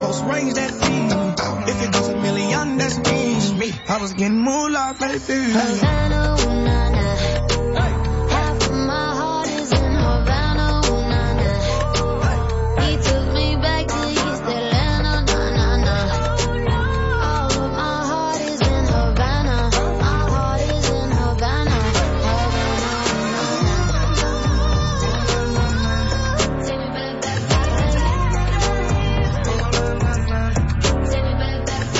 close range, that feed. If it goes a million, that's me. I was getting moolah, baby. Havana, ooh, nah, nah. Half of my heart is in Havana, ooh, nah, nah. He took me back to East Atlanta, nah, nah, nah. All of my heart is in Havana. My heart is in Havana. Havana, ooh, nah, nah. Take me back, back, back. Take me back, back, back.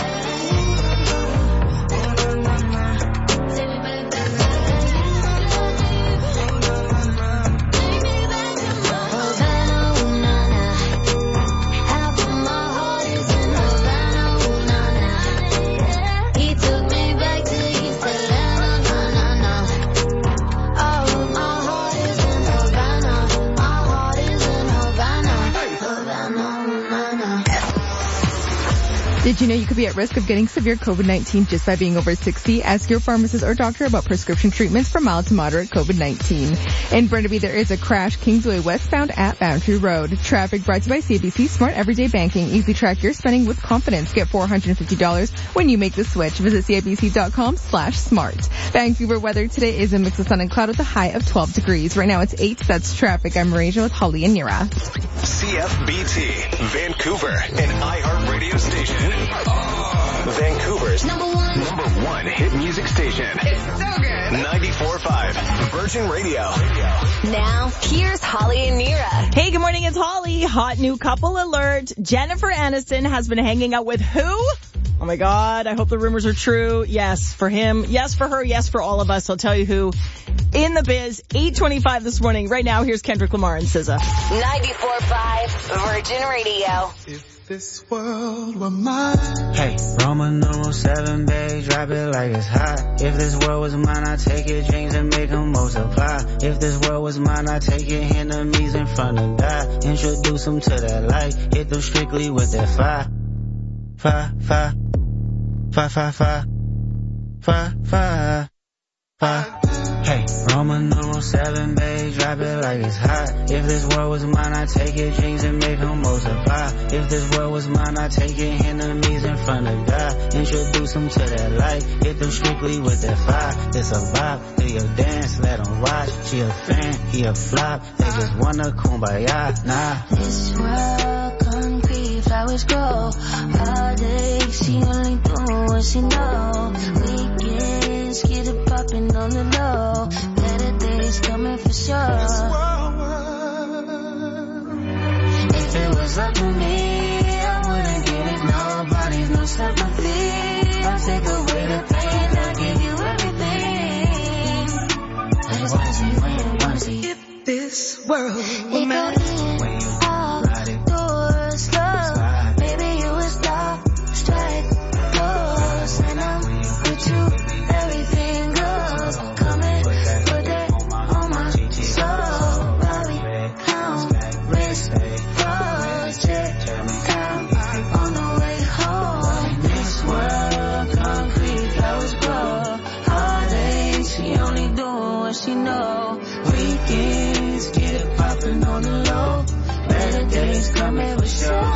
Did you know you could be at risk of getting severe COVID-19 just by being over 60? Ask your pharmacist or doctor about prescription treatments for mild to moderate COVID-19. In Burnaby, there is a crash Kingsway westbound at Boundary Road. Traffic brought to you by CIBC Smart Everyday Banking. Easy track your spending with confidence. Get $450 when you make the switch. Visit CIBC.com/smart. Vancouver weather today is a mix of sun and cloud with a high of 12 degrees. Right now it's 8. That's traffic. I'm Marisha with Holly and Nira. CFBT, Vancouver, an iHeartRadio station. Vancouver's number one hit music station. It's so good. 94.5 Virgin Radio. Now, here's Holly and Nira. Hey, good morning. It's Holly. Hot new couple alert. Jennifer Aniston has been hanging out with who? Oh my God, I hope the rumors are true. Yes, for him. Yes, for her. Yes, for all of us. I'll tell you who. In the biz, 8:25 this morning. Right now, here's Kendrick Lamar and SZA. 94.5 Virgin Radio. If this world were mine. Hey, Roman numeral 7, babe, drop it like it's hot. If this world was mine, I'd take your dreams and make them multiply. If this world was mine, I'd take your enemies in front of God. Introduce them to that light, hit them strictly with that fire. Fire, fire, fire, fire, fire, fire, fire, fire. Hey, Roman numeral 7, babe, drop it like it's hot. If this world was mine, I'd take your dreams and make them multiply. If this world was mine, I'd take your enemies in front of God. Introduce them to that light, hit them strictly with that fire. It's a vibe, do your dance, let them watch. She a fan, he a flop, they just wanna kumbaya, nah. This world concrete, flowers grow. All day, she only doing what she know. Weekends, get it poppin' on the low. Better days coming for sure. If it was up to me, I wouldn't give it nobody, no sympathy. I'll take away the pain, I'll give you everything. I just wanna see, wanna see. If this world were mine. Doors closed, baby you would stop, strike pose, and I'm with you, everything goes. Come and put that on my soul, Bobby, pound, wrist, froze, check, down, on the way home. This world, concrete, flowers grow, all day, she only doing what she know. Weekends, get it poppin' on the low. Better days coming for sure.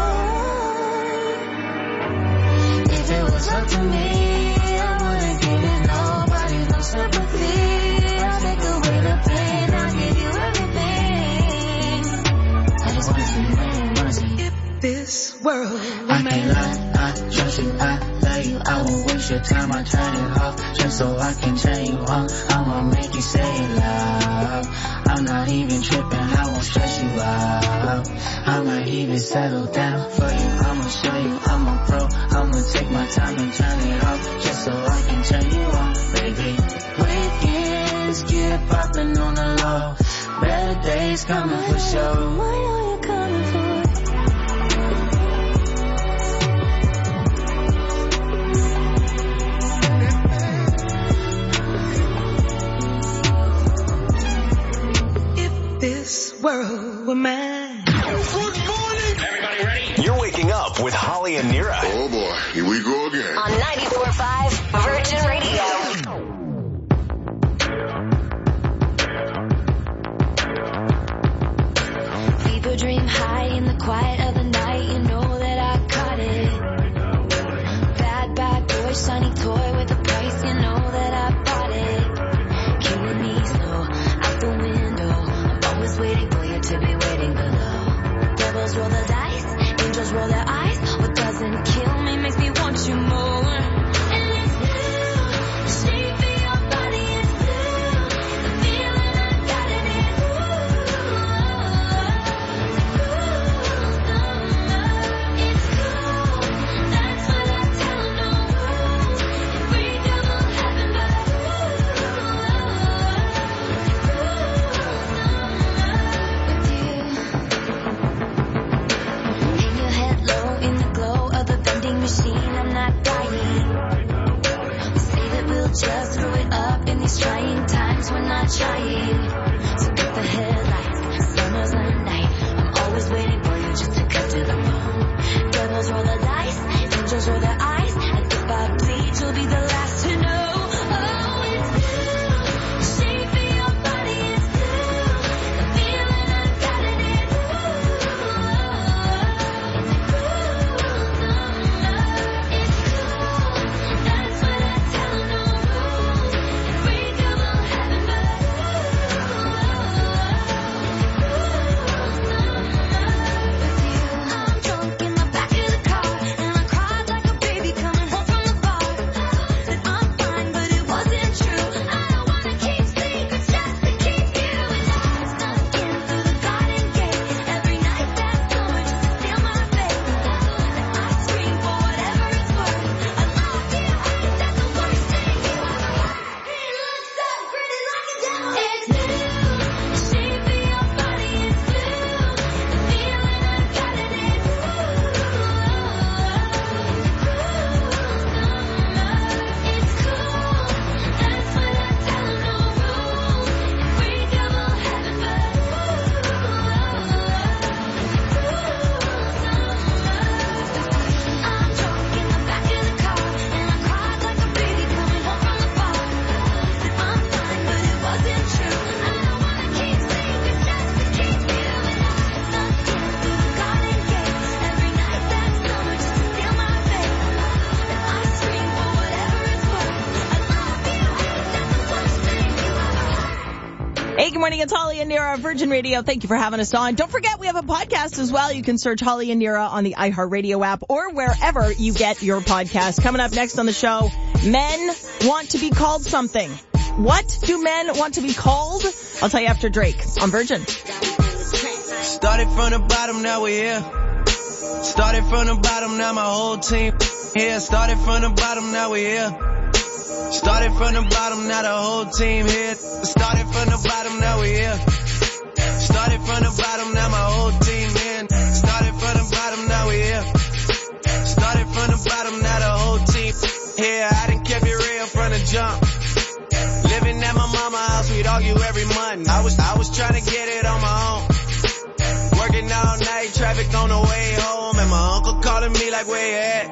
If it was up to me, I wouldn't give it nobody, no sympathy. I'll take away the pain, I'll give you everything. I just wanna see. If this world were I mine. can't lie, I trust you, I love you. I won't waste your time, I turn it off just so I can turn you on. I'ma make you say it loud. I'm not even tripping, I won't stress you out. I might even settle down for you. I'ma show you I'm a pro. I'ma take my time and turn it off just so I can turn you on, baby. Weekends get poppin' on the low. Better days coming for sure. What are you coming for? This world were mine. Good morning. Everybody ready? You're waking up with Holly and Nira. Oh boy, here we go again. On 94.5 Virgin Radio. People dream high in the quiet of the night. You know that I Devils roll their eyes. What doesn't kill me makes me want you more. And it's blue. The shape of your body is blue. The feeling I got in it. It's cool. That's what I tell them. No rules. Free double heaven, but hang your head low in the glow of the vending machine. I'm not dying. We say that we'll just screw it up in these trying times. We're not trying. So cut the headlights. Summer's the night. I'm always waiting for you just to cut to the bone. Devils roll the dice. Angels roll their eyes. And if I bleed, you'll be the last to know. Oh, it's blue. The shape of your body is blue. The feeling I got in it. It's cool. That's what I tell them. No rules. Free double heaven, but I'm drunk in the back of the car, and I cried like a baby coming home from the bar. Said I'm fine, but it wasn't true. I don't wanna keep secrets just to keep you. And I snuck in through the garden gate every night that summer just to steal my faith. And I scream for whatever it's worth. I love you, that's the worst thing you ever heard. He looks so pretty like a devil. It's blue. The shape of your body is blue. The feeling I got in it. It's cool. That's what I tell them. No rules. Free double heaven, but I'm drunk in the back of the car, and I cried like a baby coming home from the bar. Said I'm fine, but it wasn't true. I don't wanna keep secrets just to keep you. And I snuck in through the garden gate every night that summer just to steal my faith. And I scream for whatever it's worth. I love you, that's the worst thing you ever heard. Hey, good morning. It's Holly and Nira, Virgin Radio. Thank you for having us on. Don't forget, we have a podcast as well. You can search Holly and Nira on the iHeartRadio app or wherever you get your podcast. Coming up next on the show, men want to be called something. What do men want to be called? I'll tell you after Drake on Virgin. Started from the bottom, now we're here. Started from the bottom, now my whole team here. Started from the bottom, now we're here. Started from the bottom, now the whole team here. Started from the bottom, now we're here. Started from the bottom, now my whole team here. Started from the bottom, now we're here. Started from the bottom, now the whole team here. I done kept it real from the jump. Living at my mama's house, we'd argue every month. I was trying to get it on my own. Working all night, traffic on the way home, and my uncle calling me like, where you at?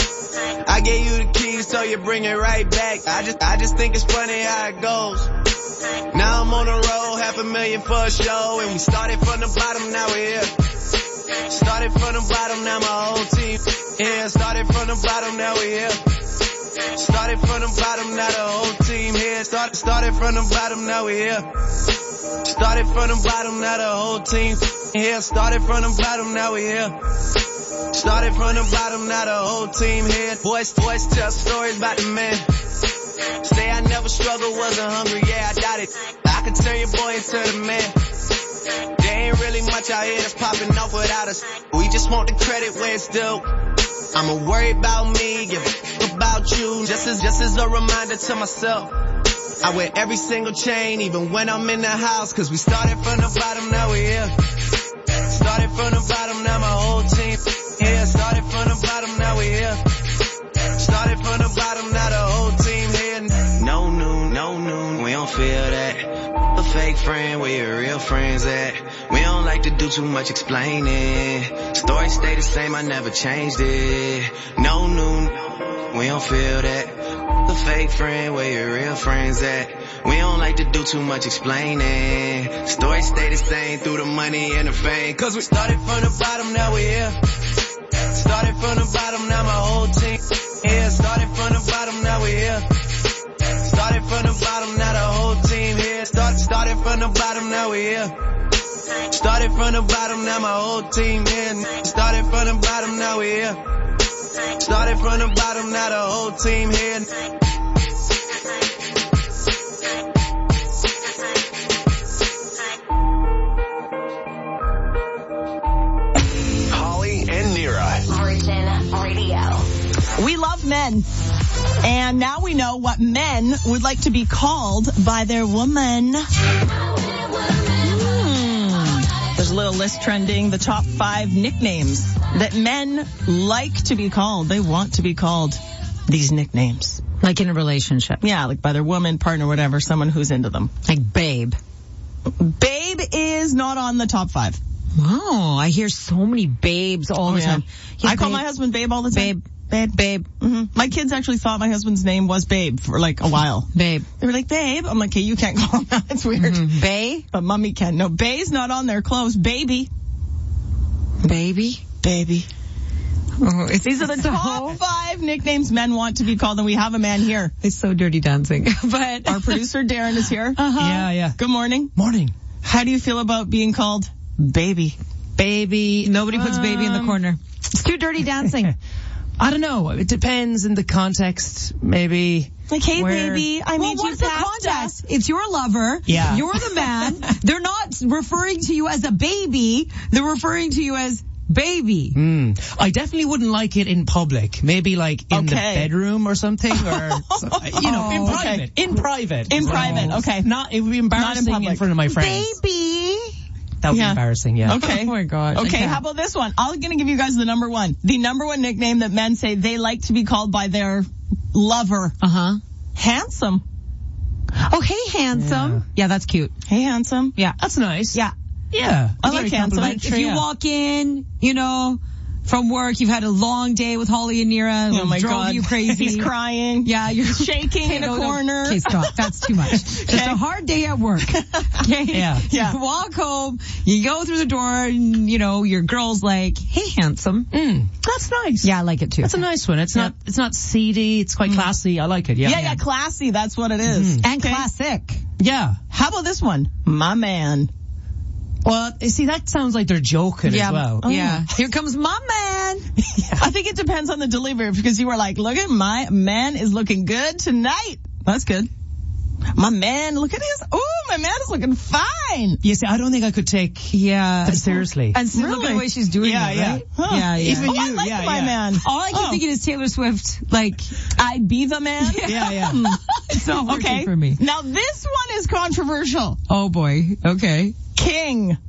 I gave you the keys, so you bring it right back. I just think it's funny how it goes. Now I'm on the road, $500,000 for a show, and we started from the bottom, now we're here. Started from the bottom, now my whole team here. Started from the bottom, now we're here. Started from the bottom, now the whole team here. Started from the bottom, now we're here. Started from the bottom, now the whole team here. Started from the bottom, now we're here. Started from the bottom, now the whole team here. Boys tell stories about the man. Say I never struggled, wasn't hungry, yeah, I doubt it. I could turn your boy into the man. There ain't really much out here that's popping off without us. We just want the credit where it's due. I'ma worry about me, give a f*** about you. Just as a reminder to myself. I wear every single chain, even when I'm in the house. Cause we started from the bottom, now we're here. Started from the bottom, now my whole team here. Started from the bottom, now we're here. Started from the bottom, now the whole team here. No noon, we don't feel that. A fake friend, where your real friends at? We don't like to do too much explaining. Story stay the same, I never changed it. No noon, we don't feel that. A fake friend, where your real friends at? We don't like to do too much explaining. Story stay the same through the money and the fame. Cause we started from the bottom, now we're here. Started from the bottom, now my whole team here. Started from the bottom, now we're here. Started from the bottom, now the whole team here. Started from the bottom, now we're here. Started from the bottom, now my whole team here. Started Started from the bottom, now we here. Started from the bottom, now the whole team here. Holly and Nira. Virgin Radio. We love men. And now we know what men would like to be called by their woman. There's a little list trending, the top 5 nicknames that men like to be called. They want to be called these nicknames. Like in a relationship. Yeah, like by their woman, partner, whatever, someone who's into them. Like babe. Babe is not on the top 5. Wow, I hear so many babes all the time. Yeah, I call my husband Babe all the time. Babe. Mm-hmm. My kids actually thought my husband's name was Babe for like a while. Babe. They were like, Babe. I'm like, okay, you can't call him that. It's weird. Mm-hmm. Bae? But mommy can. No, Bae's not on there. Close. Baby. Baby? Baby. Oh, These are the top 5 nicknames men want to be called, and we have a man here. It's so dirty dancing. But Our producer Darren is here. Yeah. Good morning. Morning. How do you feel about being called Baby? Baby. Nobody puts baby in the corner. It's too dirty dancing. I don't know. It depends in the context, maybe. Like, hey, Where- baby, I Well, need you what's the past context? It's your lover. Yeah. You're the man. They're not referring to you as a baby. They're referring to you as baby. I definitely wouldn't like it in public. Maybe like in the Okay. bedroom or something, or you know, in private. okay. In private. In private, okay. Not. It would be embarrassing public. in front of my friends. Baby. That would be Yeah. embarrassing. Yeah. Okay. Oh my God. Okay, how about this one? I'm going to give you guys the number one. The number one nickname that men say they like to be called by their lover. Uh-huh. Handsome. Oh, hey, handsome. Yeah, that's cute. Hey, handsome. Yeah. That's nice. Yeah. Yeah. I like handsome. Like if you walk in, you know, from work, you've had a long day with Holly and Nira. Oh my drove God. you crazy. He's crying. Yeah, you're shaking in a corner. Okay, stop. That's too much. Just a hard day at work. Okay? Yeah. You walk home, you go through the door, and, you know, your girl's like, hey, handsome. That's nice. Yeah, I like it too. That's a nice one. It's not seedy. It's quite classy. I like it. Yeah. Yeah, classy. That's what it is. And classic. Yeah. How about this one? My man. Well, you see, that sounds like they're joking as well. Yeah. Here comes my man. I think it depends on the delivery, because you were like, look at my man is looking good tonight. That's good. My man, look at his. Ooh, my man is looking fine. You see, I don't think I could take that seriously. And see, look at the way she's doing it, right? Huh. Yeah. Even I you, like yeah, my yeah. man. All I keep thinking is Taylor Swift, like, I'd be the man. Yeah. it's not working Okay. for me. Now this one is controversial. Oh boy. Okay. King.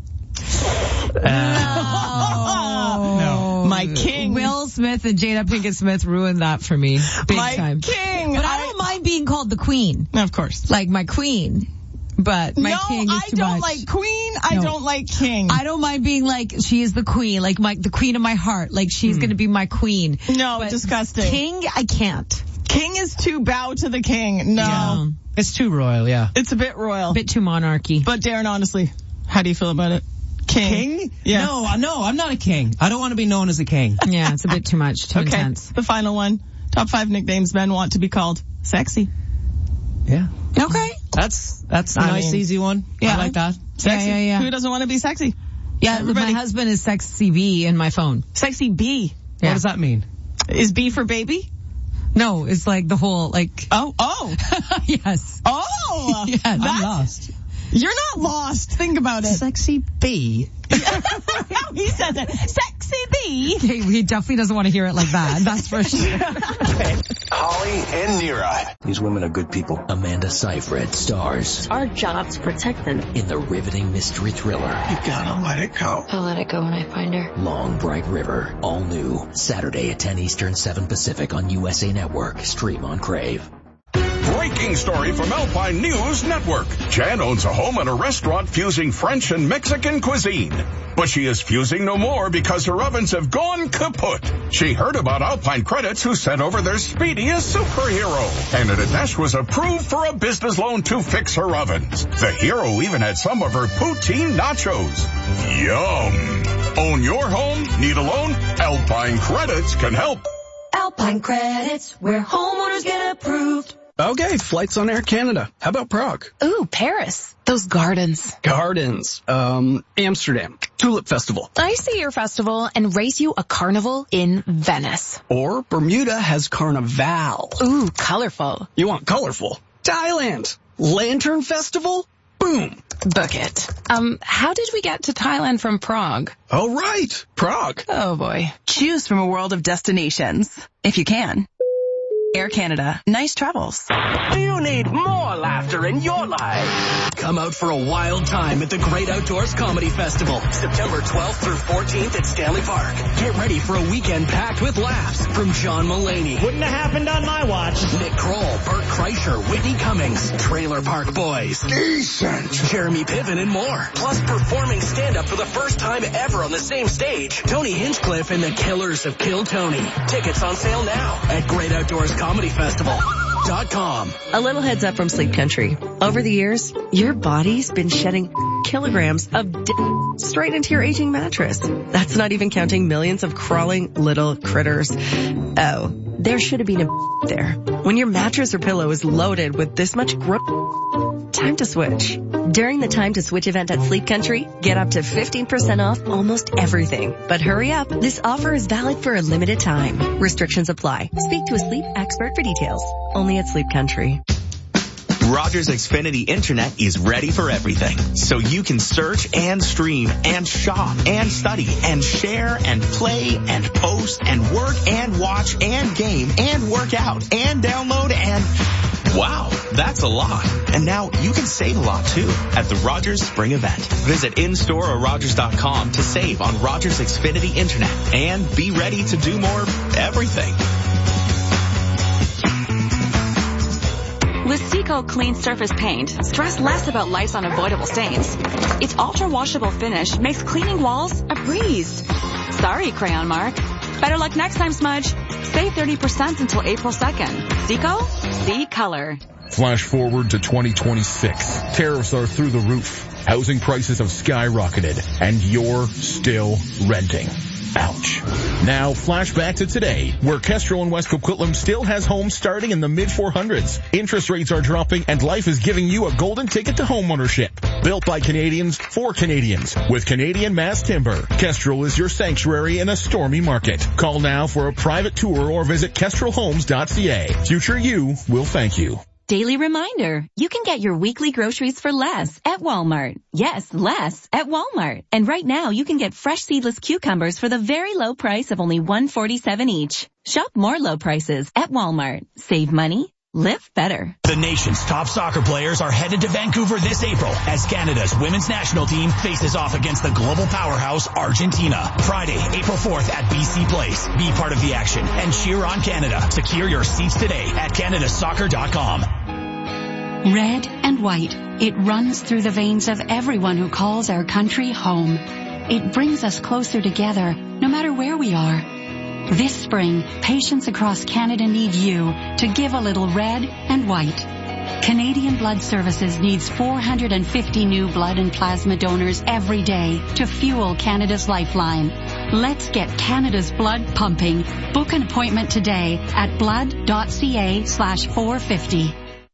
No. My king. Will Smith and Jada Pinkett Smith ruined that for me. Big My time. king. But I don't mind being called the queen. Of course. Like my queen. But my king is I too don't much. like queen. I No. don't like king. I don't mind being like, she is the queen, like the queen of my heart. Like she's gonna be my queen. No, But disgusting. King, I can't. King is too bow to the king. No. Yeah. It's too royal, yeah. It's a bit royal. Bit too monarchy. But Darren, honestly, how do you feel about it? King? Yeah. No, I'm not a king. I don't want to be known as a king. Yeah, it's a bit too much, too Okay. intense. The final one. Top 5 nicknames men want to be called. Sexy. Yeah. Okay. That's a nice, easy one. Yeah. I like that. Sexy. Yeah. Who doesn't want to be sexy? Yeah, Everybody. my husband is Sexy B in my phone. Sexy B. What does that mean? Is B for baby? No, it's like the whole, like, Oh. yes. Oh. Yeah, I'm That's- lost. You're not lost. Think about it. Sexy bee. How he says it. Sexy B. Okay, he definitely doesn't want to hear it like that. That's for sure. Holly and Nira. These women are good people. Amanda Seyfried stars Our job to protect them. in the riveting mystery thriller You gotta let it go. I'll let it go when I find her. Long Bright River. All new. Saturday at 10 Eastern, 7 Pacific on USA Network. Stream on Crave. Breaking story from Alpine News Network. Jan owns a home and a restaurant fusing French and Mexican cuisine. But she is fusing no more because her ovens have gone kaput. She heard about Alpine Credits, who sent over their speediest superhero. And Adesh was approved for a business loan to fix her ovens. The hero even had some of her poutine nachos. Yum. Own your home? Need a loan? Alpine Credits can help. Alpine Credits, where homeowners get approved. Okay, flights on Air Canada. How about Prague? Ooh, Paris. Those gardens. Gardens. Amsterdam. Tulip Festival. I see your festival and race you a carnival in Venice. Or Bermuda has Carnival. Ooh, colorful. You want colorful? Thailand. Lantern Festival? Boom. Book it. How did we get to Thailand from Prague? Oh, right. Prague. Oh, boy. Choose from a world of destinations, if you can. Air Canada. Nice travels. Do you need more laughter in your life? Come out for a wild time at the Great Outdoors Comedy Festival, September 12th through 14th at Stanley Park. Get ready for a weekend packed with laughs from John Mulaney. Wouldn't have happened on my watch. Nick Kroll, Bert Kreischer, Whitney Cummings, Trailer Park Boys. Decent. Jeremy Piven and more. Plus performing stand-up for the first time ever on the same stage. Tony Hinchcliffe and the Killers of Kill Tony. Tickets on sale now at GreatOutdoorsComedyFestival.com. A little heads up from Sleep Country. Over the years, your body's been shedding kilograms of straight into your aging mattress. That's not even counting millions of crawling little critters. Oh, there should have been a there. When your mattress or pillow is loaded with this much time to switch. During the Time to Switch event at Sleep Country, get up to 15% off almost everything. But hurry up, this offer is valid for a limited time. Restrictions apply. Speak to a sleep expert for details. Only at Sleep Country. Rogers Xfinity Internet is ready for everything. So you can search and stream and shop and study and share and play and post and work and watch and game and work out and download and... Wow, that's a lot. And now you can save a lot too at the Rogers Spring Event. Visit in-store or Rogers.com to save on Rogers Xfinity Internet and be ready to do more everything. With Seco Clean Surface Paint, stress less about life's unavoidable stains. Its ultra-washable finish makes cleaning walls a breeze. Sorry, Crayon Mark. Better luck next time, Smudge. Save 30% until April 2nd. Seco? See color. Flash forward to 2026. Tariffs are through the roof. Housing prices have skyrocketed, and you're still renting. Ouch. Now, flashback to today, where Kestrel in West Coquitlam still has homes starting in the mid-400s. Interest rates are dropping, and life is giving you a golden ticket to homeownership. Built by Canadians for Canadians. With Canadian Mass Timber, Kestrel is your sanctuary in a stormy market. Call now for a private tour or visit kestrelhomes.ca. Future you will thank you. Daily reminder, you can get your weekly groceries for less at Walmart. Yes, less at Walmart. And right now you can get fresh seedless cucumbers for the very low price of only $1.47 each. Shop more low prices at Walmart. Save money. Live better. The nation's top soccer players are headed to Vancouver this April as Canada's women's national team faces off against the global powerhouse Argentina. Friday, April 4th at BC Place. Be part of the action and cheer on Canada. Secure your seats today at canadasoccer.com. Red and white. It runs through the veins of everyone who calls our country home. It brings us closer together, no matter where we are. This spring, patients across Canada need you to give a little red and white. Canadian Blood Services needs 450 new blood and plasma donors every day to fuel Canada's lifeline. Let's get Canada's blood pumping. Book an appointment today at blood.ca/450.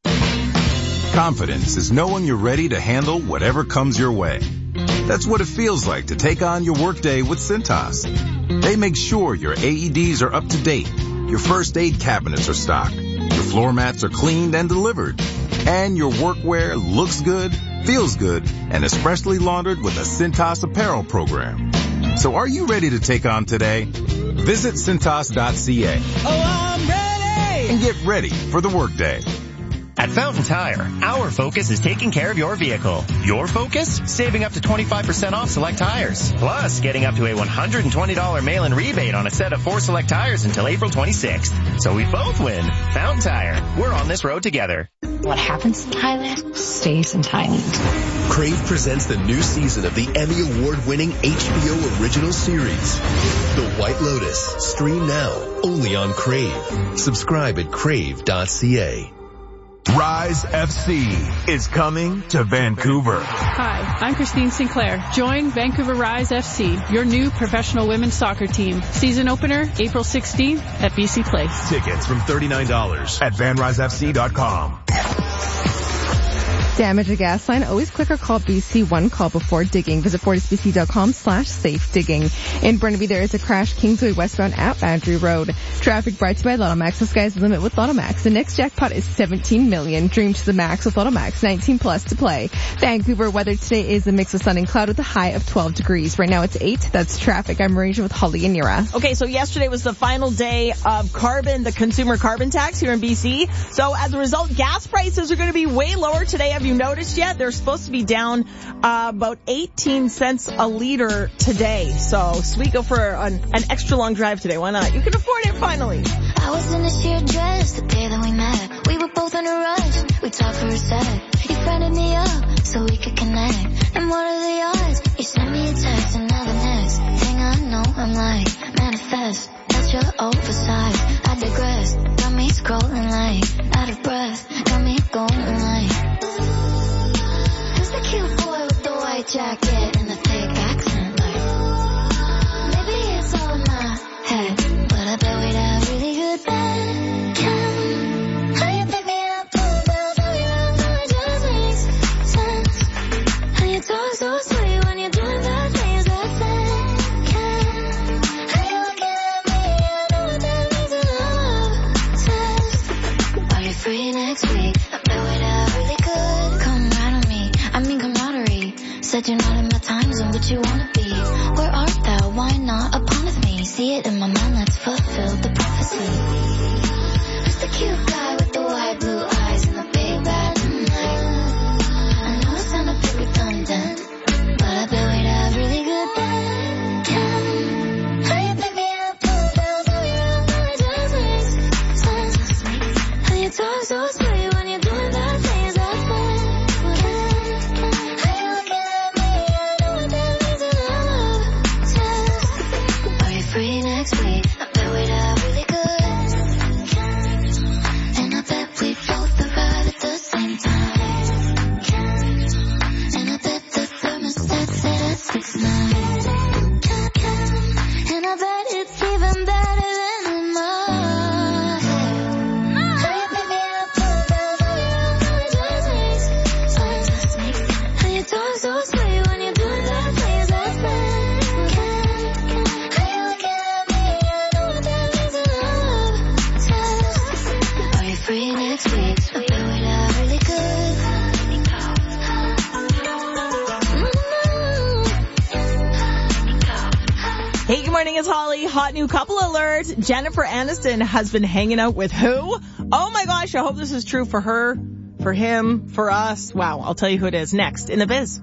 Confidence is knowing you're ready to handle whatever comes your way. That's what it feels like to take on your workday with Cintas. They make sure your AEDs are up to date, your first aid cabinets are stocked, your floor mats are cleaned and delivered, and your workwear looks good, feels good, and is freshly laundered with a Cintas apparel program. So are you ready to take on today? Visit Cintas.ca. Oh, I'm ready! And get ready for the workday. At Fountain Tire, our focus is taking care of your vehicle. Your focus? Saving up to 25% off select tires. Plus, getting up to a $120 mail-in rebate on a set of 4 select tires until April 26th. So we both win. Fountain Tire. We're on this road together. What happens in Thailand stays in Thailand. Crave presents the new season of the Emmy Award-winning HBO original series, The White Lotus. Stream now, only on Crave. Subscribe at crave.ca. Rise FC is coming to Vancouver. Hi, I'm Christine Sinclair. Join Vancouver Rise FC, your new professional women's soccer team. Season opener, April 16th at BC Place. Tickets from $39 at vanrisefc.com. Damage a gas line? Always click or call BC one call before digging. Visit fortisbc.com/safe digging. In Burnaby, there is a crash Kingsway westbound at Boundary Road. Traffic brought to you by Lotto Max. The sky's the limit with Lotto Max. The next jackpot is $17 million. Dream to the max with Lotto Max. 19 plus to play. Vancouver weather today is a mix of sun and cloud with a high of 12 degrees. Right now it's 8. That's traffic. I'm Marisha with Holly and Nira. Okay, so yesterday was the final day of the consumer carbon tax here in BC. So as a result, gas prices are going to be way lower today. Have you noticed yet? They're supposed to be down about 18 cents a liter today. So sweet, go for an extra long drive today. Why not? You can afford it finally. I was in a sheer dress the day that we met. We were both in a rush. We talked for a sec. You friended me up so we could connect. And what are the odds? You sent me a text and now the next thing I know, I'm like, manifest. That's your oversized. I digress. Got me scrolling like out of breath. Got me going like, who's the cute boy with the white jacket and the fake accent? Like, maybe it's all in my head, but I bet we'd have really good band. How you pick me up, pull down, throw me around, how it just makes sense. How you talk so sweet when you're doing bad things like that. How you looking at me, I know what that means in love test. Are you free next week? I bet we'd have really good. Come right on me, I mean camaraderie. Said you're not in my time zone, but you wanna be. Where art thou? Why not upon with me? See it in my mind, let's fulfill the prophecy. Who's the cute guy with the wide blue eyes and the big bad night? I know it sound a bit redundant, but I bet we'd have really good band. How you pick me up, pull down, throw me around, how it just makes sense. How you talk so sweet when you're doing bad things like that. How you looking at me, I know what that means in love test. Are you free next week? I bet we'd have really good. And I bet we both arrive at the same time. And I bet the thermostat set at 6'9". And I bet it's even better than in my head. How you pick me up, pull down, throw me around, how it just makes sense. How you talk so sweet when you're doing bad things like that. How you looking at me, I know what that means in love test. Are you free next week? I bet we'd have really good. Hey, good morning, it's Holly. Hot new couple alert. Jennifer Aniston has been hanging out with who? Oh my gosh, I hope this is true for her, for him, for us. Wow, I'll tell you who it is next in the biz.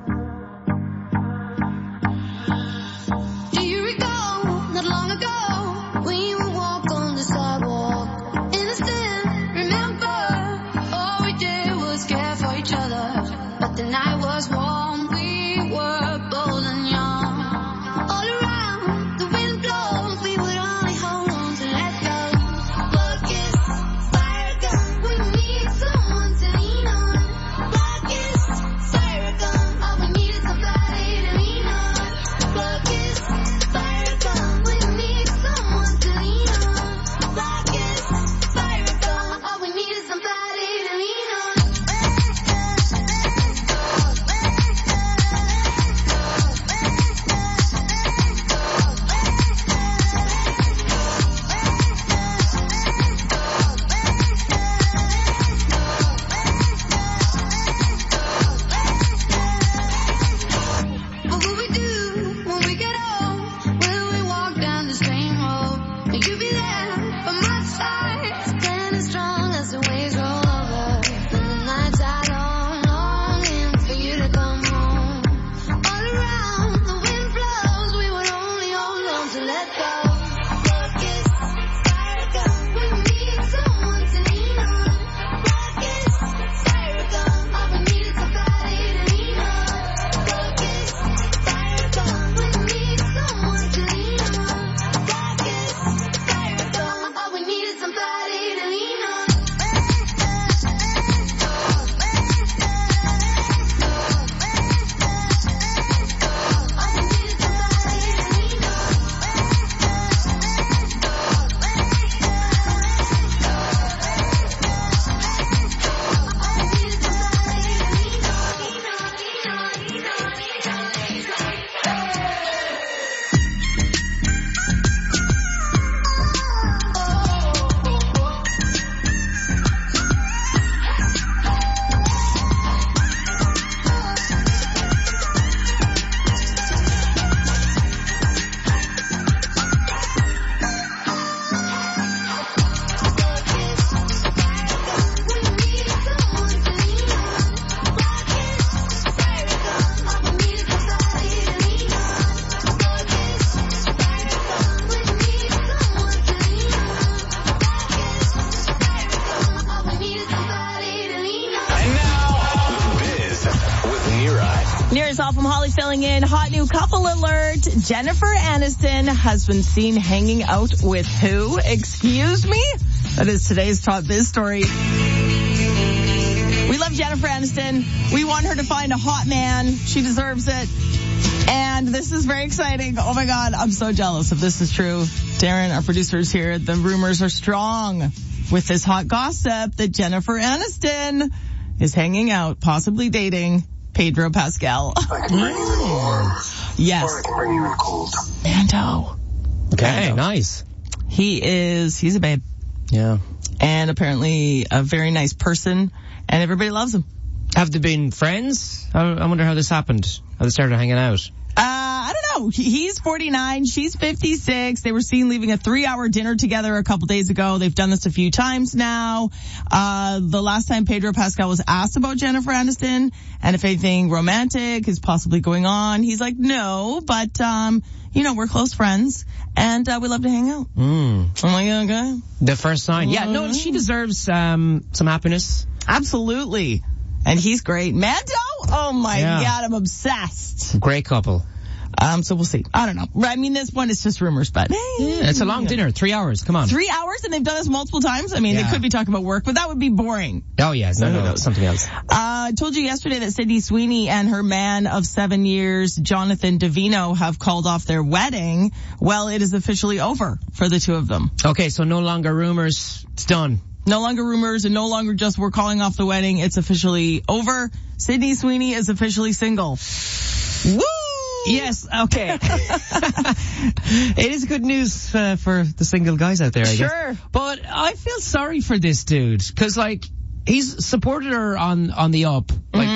Do you recall not long ago when you would walk on the sidewalk? Innocent, remember, all we did was care for each other. But the night was warm, we were bold and young. All around, the wind blows, we would only hold on to let go. Focus, fire gun, we need someone to lean on. Focus, fire gun. yourself, I'm Holly filling in. Hot new couple alert. Jennifer Aniston has been seen hanging out with who? Excuse me? That is today's top biz story. We love Jennifer Aniston. We want her to find a hot man. She deserves it. And this is very exciting. Oh my God, I'm so jealous if this is true. Darren, our producer, is here. The rumors are strong with this hot gossip that Jennifer Aniston is hanging out, possibly dating Pedro Pascal. I can bring you in warm. Yes. Or I can bring you in cold. Mando. Okay, nice. He's a babe. Yeah. And apparently a very nice person, and everybody loves him. Have they been friends? I wonder how this happened. How they started hanging out. I don't know. He's 49. She's 56. They were seen leaving a 3-hour dinner together a couple days ago. They've done this a few times now. The last time Pedro Pascal was asked about Jennifer Aniston and if anything romantic is possibly going on, he's like, no, but, we're close friends and we love to hang out. I'm like, okay. The first sign. Yeah, no, she deserves some happiness. Absolutely. And he's great. Mando? Oh my God, I'm obsessed. Great couple. So we'll see. I don't know. I mean, this one is just rumors, but it's a long dinner. 3 hours. Come on. 3 hours, and they've done this multiple times. I mean, they could be talking about work, but that would be boring. Oh yeah, no, something else. I told you yesterday that Sydney Sweeney and her man of 7 years, Jonathan Davino, have called off their wedding. Well, it is officially over for the two of them. Okay, so no longer rumors. It's done. No longer rumors and no longer just we're calling off the wedding. It's officially over. Sydney Sweeney is officially single. Woo! Yes, okay. It is good news for the single guys out there, I guess. But I feel sorry for this dude, because, he's supported her on the up,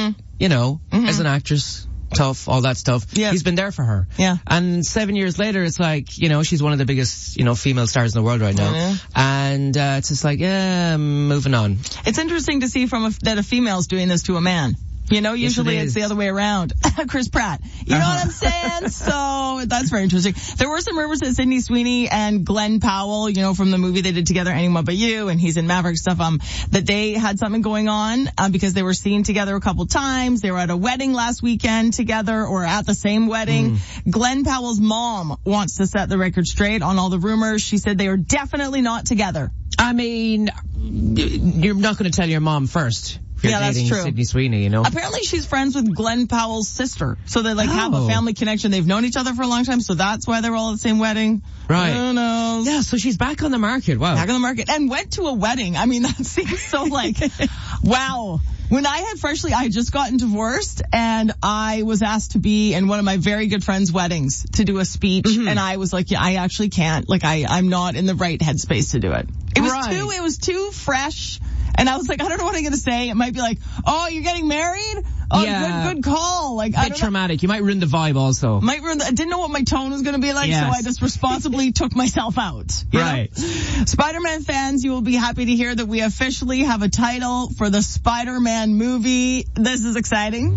as an actress. Tough, all that stuff. Yeah. He's been there for her. Yeah. And 7 years later, it's she's one of the biggest, female stars in the world right now. Yeah. And it's just moving on. It's interesting to see that a female's doing this to a man. Usually it's the other way around. Chris Pratt. You know what I'm saying? So that's very interesting. There were some rumors that Sydney Sweeney and Glenn Powell, from the movie they did together, Anyone But You, and he's in Maverick stuff, that they had something going on, because they were seen together a couple times. They were at a wedding last weekend together, or at the same wedding. Glenn Powell's mom wants to set the record straight on all the rumors. She said they are definitely not together. I mean, you're not going to tell your mom first. Yeah, that's true. Sydney Sweeney, Apparently she's friends with Glenn Powell's sister. So they have a family connection. They've known each other for a long time, so that's why they were all at the same wedding. Right. Who knows? Yeah, so she's back on the market. Wow. Back on the market. And went to a wedding. I mean, that seems so wow. When I had just gotten divorced, and I was asked to be in one of my very good friends' weddings to do a speech, and I was like, I actually can't. I'm not in the right headspace to do it. It was too fresh. And I was like, I don't know what I'm going to say. It might be like, oh, you're getting married? Oh, good call. A bit traumatic. You might ruin the vibe also. I didn't know what my tone was going to be like, so I just responsibly took myself out. Right. Spider-Man fans, you will be happy to hear that we officially have a title for the Spider-Man movie. This is exciting.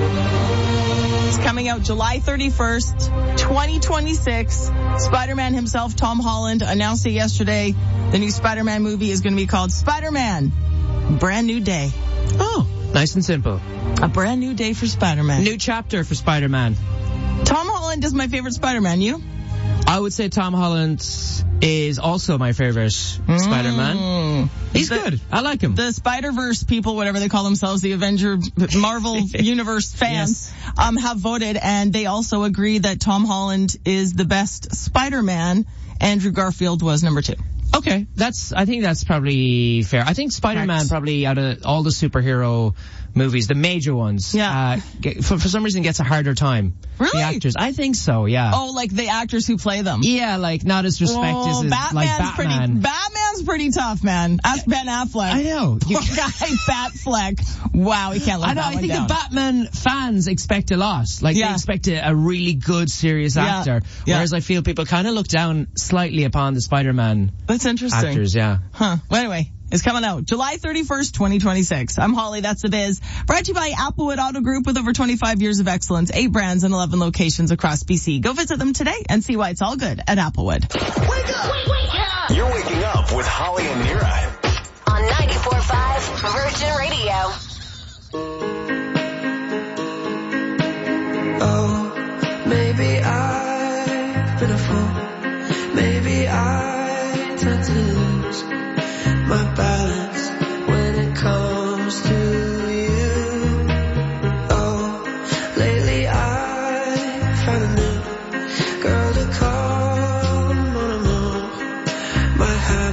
It's coming out July 31st, 2026. Spider-Man himself, Tom Holland, announced it yesterday. The new Spider-Man movie is going to be called Spider-Man, Brand New Day. Oh, nice and simple. A brand new day for Spider-Man. New chapter for Spider-Man. Tom Holland is my favorite Spider-Man. You? I would say Tom Holland is also my favorite Spider-Man. He's good. I like him. The Spider-Verse people, whatever they call themselves, the Marvel Universe fans, have voted, and they also agree that Tom Holland is the best Spider-Man. Andrew Garfield was number 2. Okay, I think that's probably fair. I think Spider-Man probably out of all the superhero movies, the major ones, for some reason gets a harder time. Really? The actors. I think so, yeah. Oh, like the actors who play them. Yeah, not as respected as Batman. Batman's pretty tough, man. Ask Ben Affleck. I know. Poor guy, Batfleck. Wow, he can't let that one I think down. the Batman fans expect a lot. They expect a really good, serious actor. Whereas I feel people kind of look down slightly upon the Spider-Man That's interesting. actors, yeah. Huh. Well, anyway. It's coming out July 31st, 2026. I'm Holly. That's The Biz. Brought to you by Applewood Auto Group with over 25 years of excellence, 8 brands and 11 locations across BC. Go visit them today and see why it's all good at Applewood. Wake up! You're waking up with Holly and Nira on 94.5 Virgin Radio.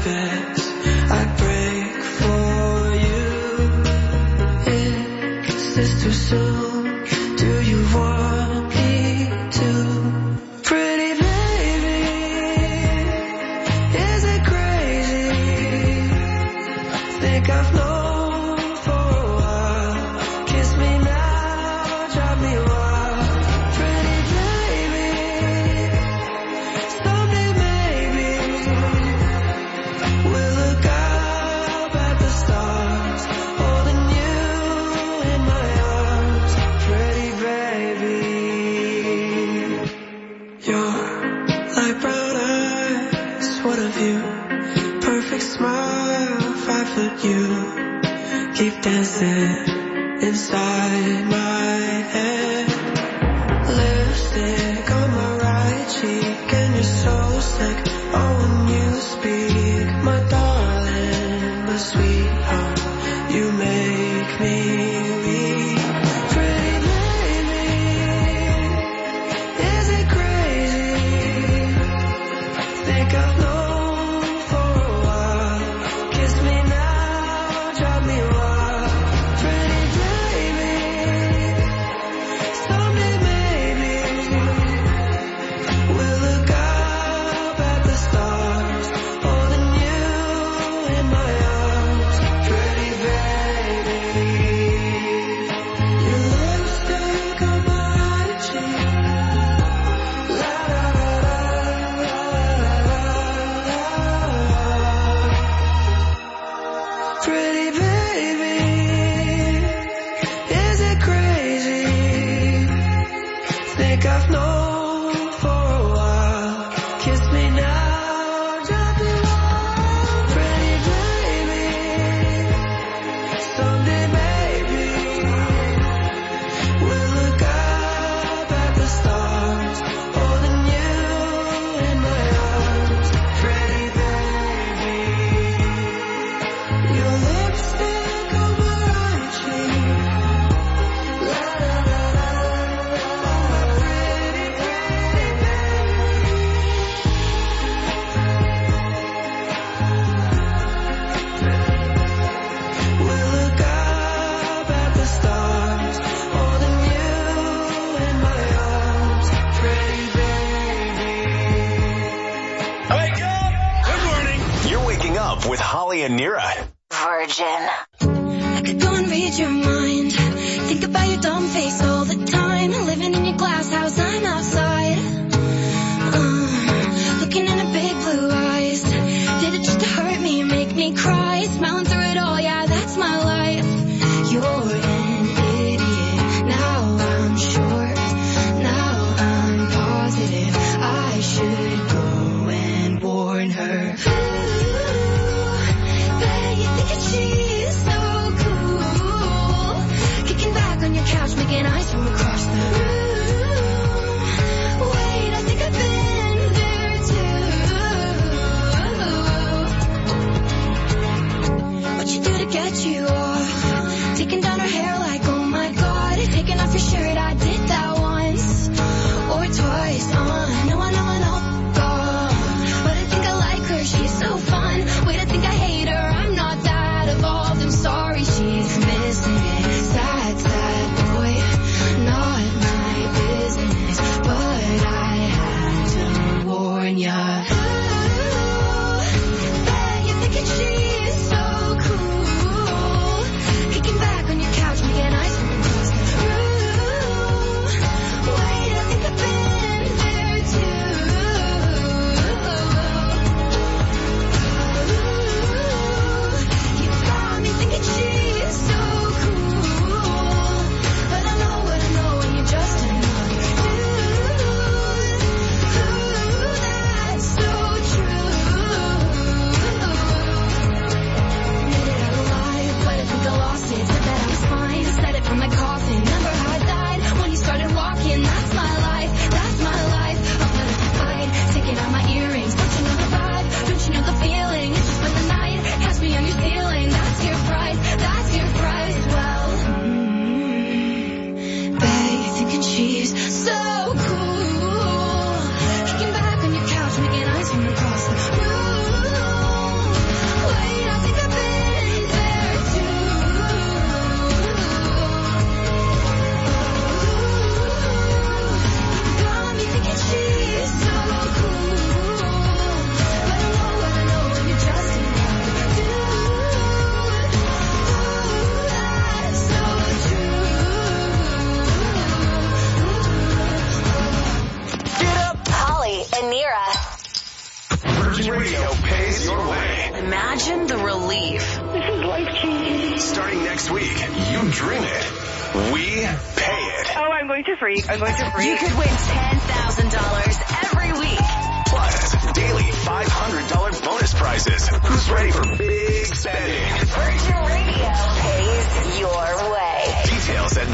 guess I'd break for you. Is this too soon? Do you want me to? Pretty baby, is it crazy? Think I've known for a while. Kiss me now, drive me wild. Pretty baby, someday maybe we'll look up at the stars, holding you in my arms. Pretty baby, you're like brown eyes, what of you? Perfect smile, 5 foot you. Keep dancing inside my head. Lipstick on my right cheek, and you're so slick. Oh, when you speak, my darling, my sweetheart, you make me weak. Pretty baby, is it crazy? Think I've known for a while. Kiss me now, drive me wild. Pretty baby, someday maybe we'll look up at the stars, holding you in my arms. Pretty baby, your lipstick on my right cheek. La la la la la. Pretty baby, is it crazy? Think I've known for a while. Kiss me now, drive me wild. Pretty baby, someday maybe we'll look up at the stars, holding you in my arms. Pretty baby, your lipstick on my right cheek. La la la la la. Pretty baby, we'll look up at the stars, holding you in my arms. Pretty baby. Wake up! Good morning. You're waking up with Holly and Nira. Virgin. I could go and read your mind. Think about your dumb face all the time. Living in your glass house, I'm outside. Looking in her big blue eyes. Did it just to hurt me, make me cry. Smiling through it all, yeah, that's my life. You're an idiot. Now I'm sure. Now I'm positive. I should go and warn her. Bet you think that she's so cool. Kicking back on your couch, making eyes from across the room. Wait, I think I've been there too. What you do to get you off? Taking down her hair like, oh my god. Taking off your shirt, I did that once or twice. I know, God. But I think I like her, she's so fun. Wait, I think I hate her, I'm not that evolved. I'm sorry, she's missing it. Sad, sad boy, not my business. But I had to warn ya. Bet you're thinking she's so cool. Kicking back on your couch, Imagine the relief. This is life-changing. Starting next week, you dream it. We pay it. Oh, I'm going to freak. You could win $10,000 every week. Plus, daily $500 bonus prizes. Who's ready for big spending? Virgin Radio pays your way. Details at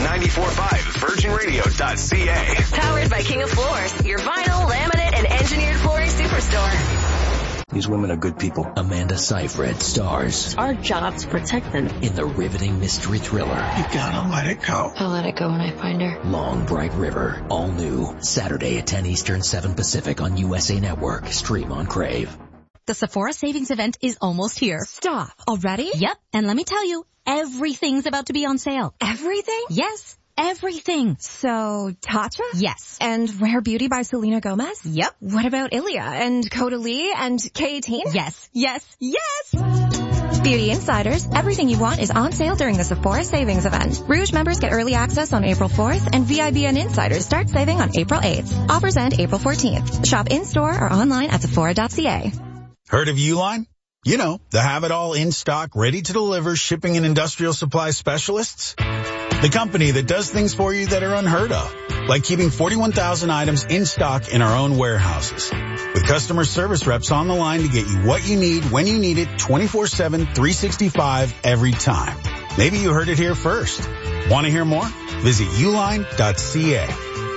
945virginradio.ca. Powered by King of Floors, your vinyl, laminate, and engineered flooring superstore. These women are good people. Amanda Seyfried stars. Our job to protect them. In the riveting mystery thriller. You gotta let it go. I'll let it go when I find her. Long Bright River. All new. Saturday at 10 Eastern, 7 Pacific on USA Network. Stream on Crave. The Sephora Savings Event is almost here. Stop. Already? Yep. And let me tell you, everything's about to be on sale. Everything? Yes. Everything. So, Tatcha? Yes. And Rare Beauty by Selena Gomez? Yep. What about Ilia and Caudalie and K18? Yes. Yes. Yes! Beauty Insiders, everything you want is on sale during the Sephora Savings Event. Rouge members get early access on April 4th, and VIBN Insiders start saving on April 8th. Offers end April 14th. Shop in-store or online at Sephora.ca. Heard of Uline? You know, the have-it-all in-stock, ready-to-deliver shipping and industrial supply specialists. The company that does things for you that are unheard of, like keeping 41,000 items in stock in our own warehouses. With customer service reps on the line to get you what you need, when you need it, 24/7, 365, every time. Maybe you heard it here first. Want to hear more? Visit uline.ca.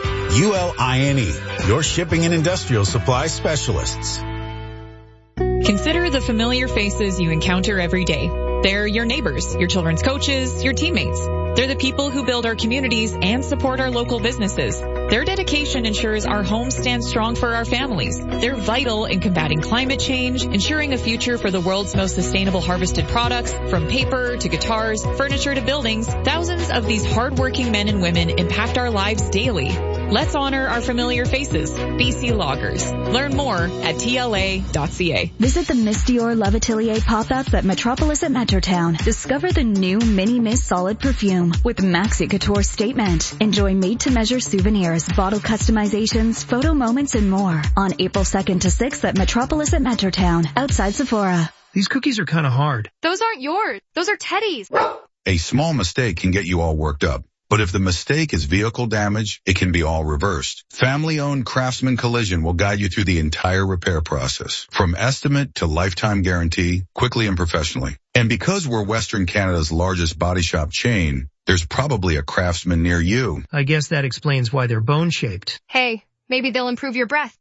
ULINE, your shipping and industrial supply specialists. Consider the familiar faces you encounter every day. They're your neighbors, your children's coaches, your teammates. They're the people who build our communities and support our local businesses. Their dedication ensures our homes stand strong for our families. They're vital in combating climate change, ensuring a future for the world's most sustainable harvested products, from paper to guitars, furniture to buildings. Thousands of these hardworking men and women impact our lives daily. Let's honor our familiar faces. BC Loggers. Learn more at TLA.ca. Visit the Miss Dior Love Atelier pop-ups at Metropolis at Metrotown. Discover the new Mini Miss Solid Perfume with Maxi Couture Statement. Enjoy made-to-measure souvenirs, bottle customizations, photo moments, and more on April 2nd to 6th at Metropolis at Metrotown, outside Sephora. These cookies are kind of hard. Those aren't yours. Those are Teddy's. A small mistake can get you all worked up. But if the mistake is vehicle damage, it can be all reversed. Family-owned Craftsman Collision will guide you through the entire repair process, from estimate to lifetime guarantee, quickly and professionally. And because we're Western Canada's largest body shop chain, there's probably a Craftsman near you. I guess that explains why they're bone-shaped. Hey, maybe they'll improve your breath.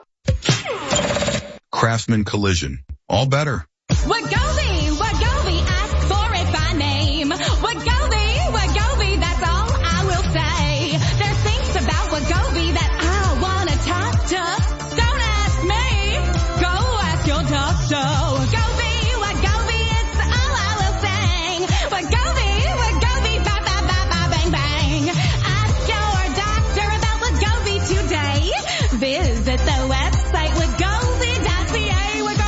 Craftsman Collision. All better. Wagovi, ask for it by name. Wagovi, that's all I will say. There's things about Wagovi that I wanna talk to. Don't ask me, go ask your doctor. Wagovi, it's all I will say. Wagovi, bang, bang. Ask your doctor about Wagovi today. Visit the website wagovi.ca.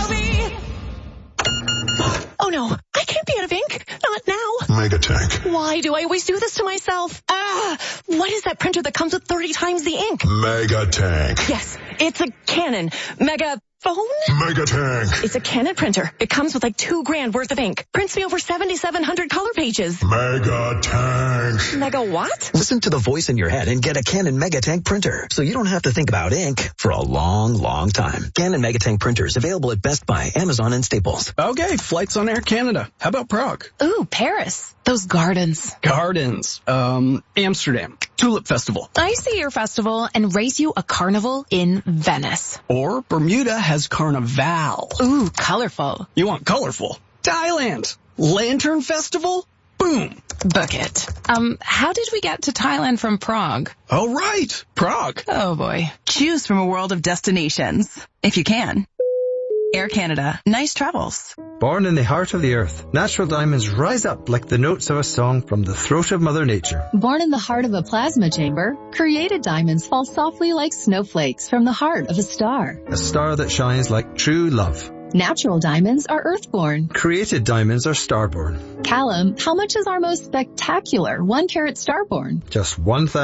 Oh no, I can't be out of ink. Not now. Megatank. Why do I always do this to myself? What is that printer that comes with 30 times the ink? Megatank. Yes, it's a Canon Megaphone? Megatank. It's a Canon printer. It comes with like $2,000 worth of ink. Prints me over 7,700 color pages. Megatank. Mega what? Listen to the voice in your head and get a Canon Megatank printer, so you don't have to think about ink for a long, long time. Canon Megatank printers available at Best Buy, Amazon, and Staples. Okay, flights on Air Canada. How about Prague? Ooh, Paris. Those gardens. Amsterdam. Tulip Festival. I see your festival and race you a carnival in Venice. Or Bermuda has Carnival. Ooh, colorful. You want colorful? Thailand. Lantern Festival? Boom. Book it. How did we get to Thailand from Prague? Oh, right. Prague. Oh, boy. Choose from a world of destinations, if you can. Air Canada. Nice travels. Born in the heart of the earth, natural diamonds rise up like the notes of a song from the throat of Mother Nature. Born in the heart of a plasma chamber, created diamonds fall softly like snowflakes from the heart of a star. A star that shines like true love. Natural diamonds are earthborn. Created diamonds are starborn. Callum, how much is our most spectacular 1-carat starborn? Just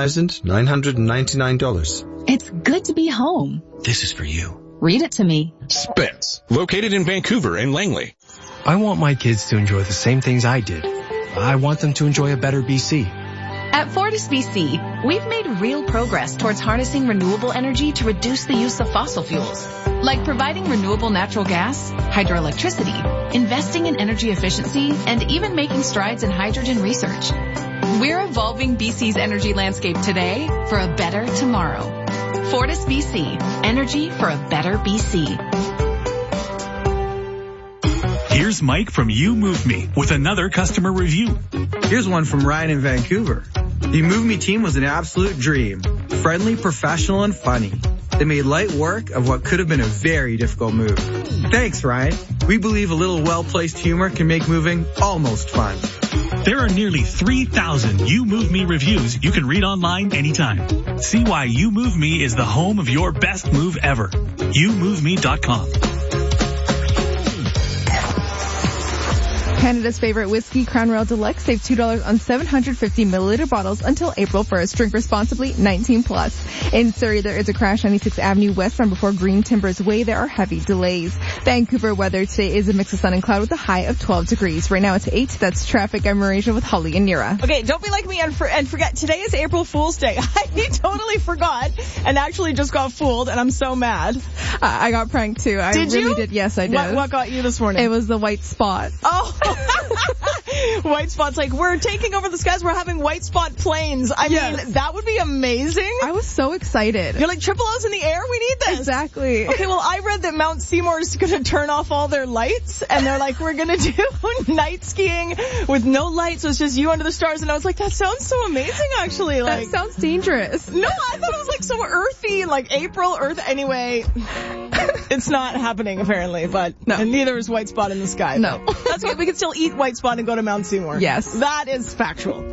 $1,999. It's good to be home. This is for you. Read it to me. Spence, located in Vancouver and Langley. I want my kids to enjoy the same things I did. I want them to enjoy a better BC. At Fortis BC, we've made real progress towards harnessing renewable energy to reduce the use of fossil fuels, like providing renewable natural gas, hydroelectricity, investing in energy efficiency, and even making strides in hydrogen research. We're evolving BC's energy landscape today for a better tomorrow. Fortis BC, energy for a better BC. Here's Mike from You Move Me with another customer review. Here's one from Ryan in Vancouver. The Move Me team was an absolute dream. Friendly, professional, and funny. They made light work of what could have been a very difficult move. Thanks, Ryan. We believe a little well-placed humor can make moving almost fun. There are nearly 3,000 You Move Me reviews you can read online anytime. See why You Move Me is the home of your best move ever. YouMoveMe.com. Canada's favorite whiskey, Crown Royal Deluxe, save $2 on 750 milliliter bottles until April 1st. Drink responsibly, 19 plus. In Surrey, there is a crash 96th Avenue westbound before Green Timbers Way. There are heavy delays. Vancouver weather today is a mix of sun and cloud with a high of 12 degrees. Right now it's 8. That's traffic. I'm Marisha with Holly and Nira. Okay, don't be like me and forget. Today is April Fool's Day. I totally forgot and actually just got fooled, and I'm so mad. I got pranked too. I really did. Yes, I did. What got you this morning? It was the white spot. Oh. White spot's like, we're taking over the skies, we're having white spot planes. I mean, that would be amazing. I was so excited. You're like, triple O's in the air, we need this. Exactly. Okay, well, I read that Mount Seymour is going to turn off all their lights, and they're like, we're going to do night skiing with no lights, so it's just you under the stars, and I was like, that sounds so amazing, actually. Like, that sounds dangerous. No, I thought it was like so earthy, like April, Earth, anyway. It's not happening, apparently, but and neither is white spot in the sky. No. That's okay, we can still eat white spot and go to Mount Seymour. Yes. That is factual.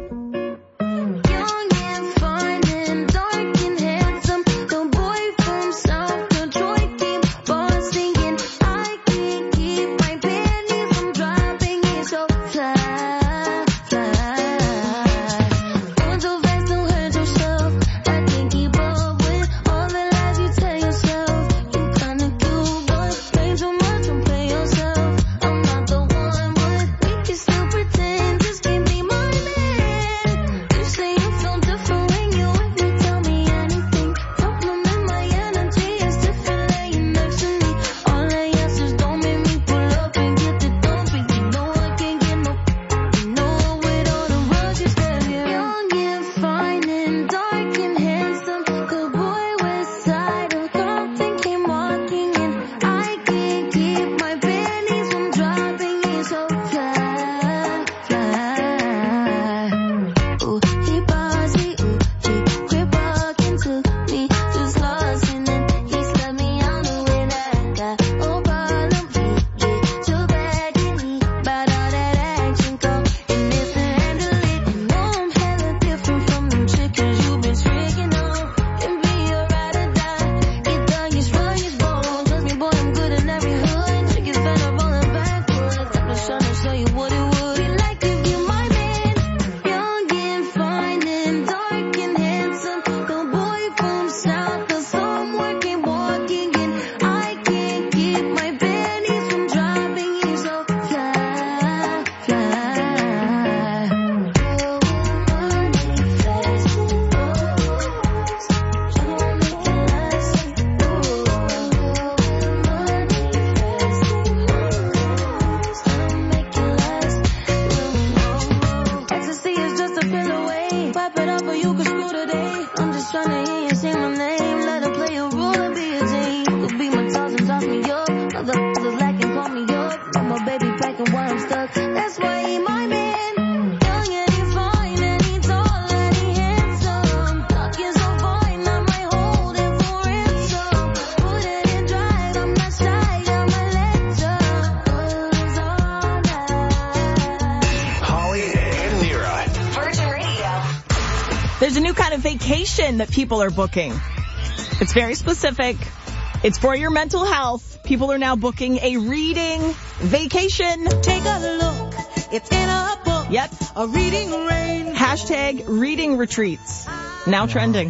There's a new kind of vacation that people are booking. It's very specific. It's for your mental health. People are now booking a reading vacation. Take a look. It's in a book. Yep. A reading rain. Hashtag reading retreats. Now trending.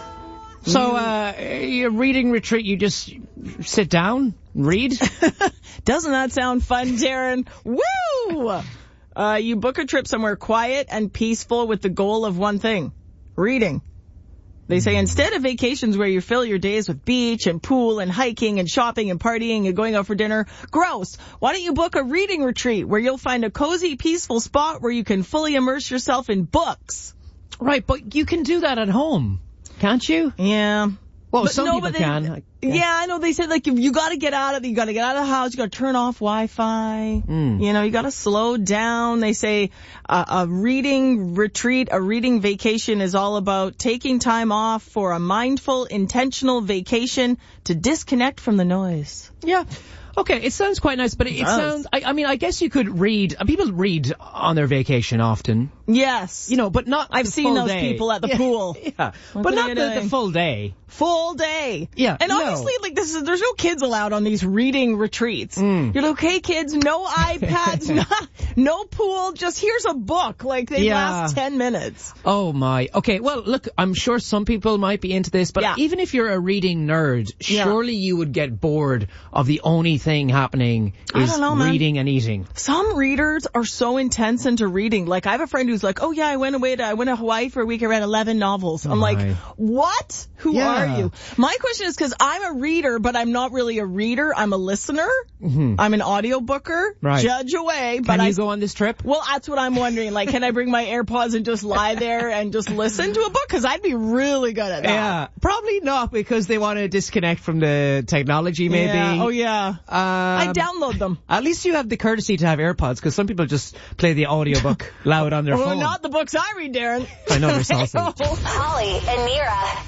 So, your reading retreat, you just sit down, read? Doesn't that sound fun, Darren? Woo! You book a trip somewhere quiet and peaceful with the goal of one thing, reading. They say instead of vacations where you fill your days with beach and pool and hiking and shopping and partying and going out for dinner, gross. Why don't you book a reading retreat where you'll find a cozy, peaceful spot where you can fully immerse yourself in books? Right, but you can do that at home, can't you? Yeah. Well, some people can. Yeah, I know. They said, like, you got to get out of the house. You got to turn off Wi-Fi. You know, you got to slow down. They say a reading retreat, a reading vacation is all about taking time off for a mindful, intentional vacation to disconnect from the noise. Yeah. Okay, it sounds quite nice, but it sounds... I mean, I guess you could read... People read on their vacation often. Yes. You know, but not I've seen those people at the pool. Yeah, but not the full day. Full day. Yeah. And obviously, like, there's no kids allowed on these reading retreats. You're like, okay, kids, no iPads, no pool, just here's a book. Like, they last 10 minutes. Oh, my. Okay, well, look, I'm sure some people might be into this, but even if you're a reading nerd, surely you would get bored of the only thing happening is reading and eating. Some readers are so intense into reading. Like, I have a friend who's like, oh, yeah, I went to Hawaii for a week. I read 11 novels. I'm like, what? Who are you? My question is, because I'm a reader, but I'm not really a reader. I'm a listener. I'm an audiobooker. Right. Judge away. But can you go on this trip? Well, that's what I'm wondering. Like, can I bring my AirPods and just lie there and just listen to a book? Because I'd be really good at that. Yeah, probably not, because they want to disconnect from the technology, maybe. Yeah. Oh, yeah. I download them. At least you have the courtesy to have AirPods, because some people just play the audiobook loud on their phone. Well, not the books I read, Darren. I know, they're sausage. Holly and Mira.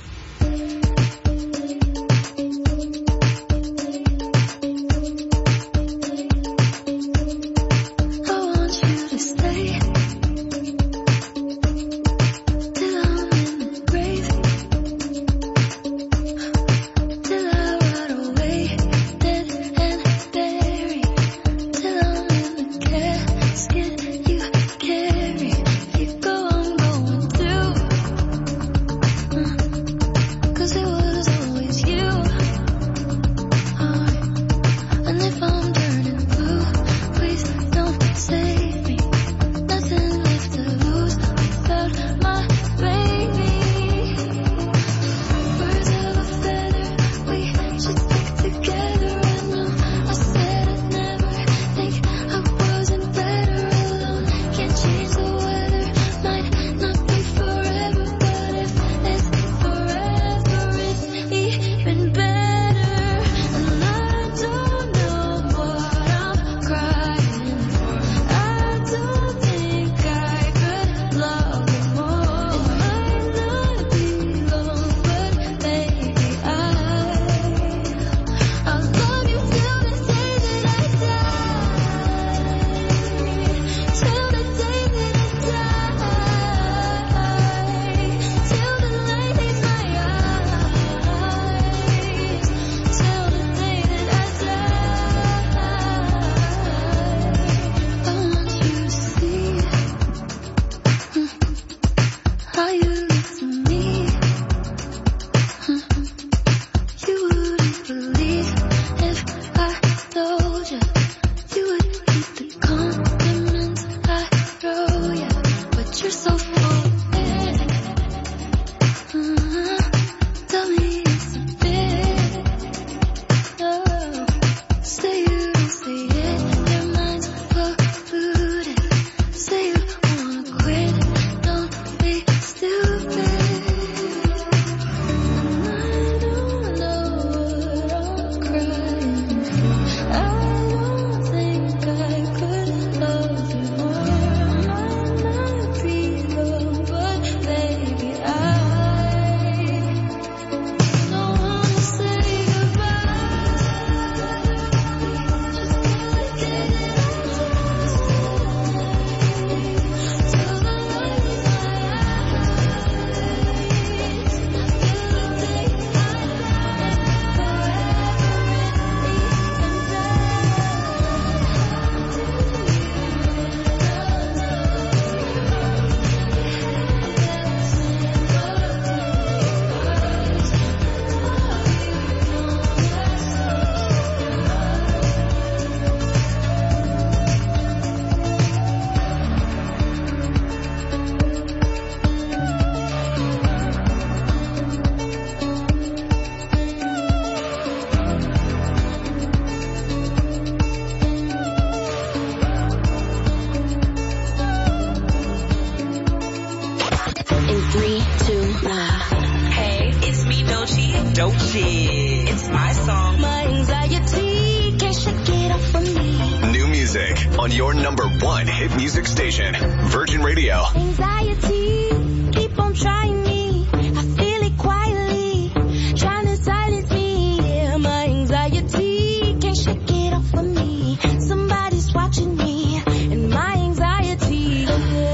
Doechii. It's my song. My anxiety can't shake it off of me. New music on your number one hit music station, Virgin Radio. Anxiety, keep on trying me. I feel it quietly, trying to silence me. Yeah, my anxiety can't shake it off of me. Somebody's watching me, and my anxiety.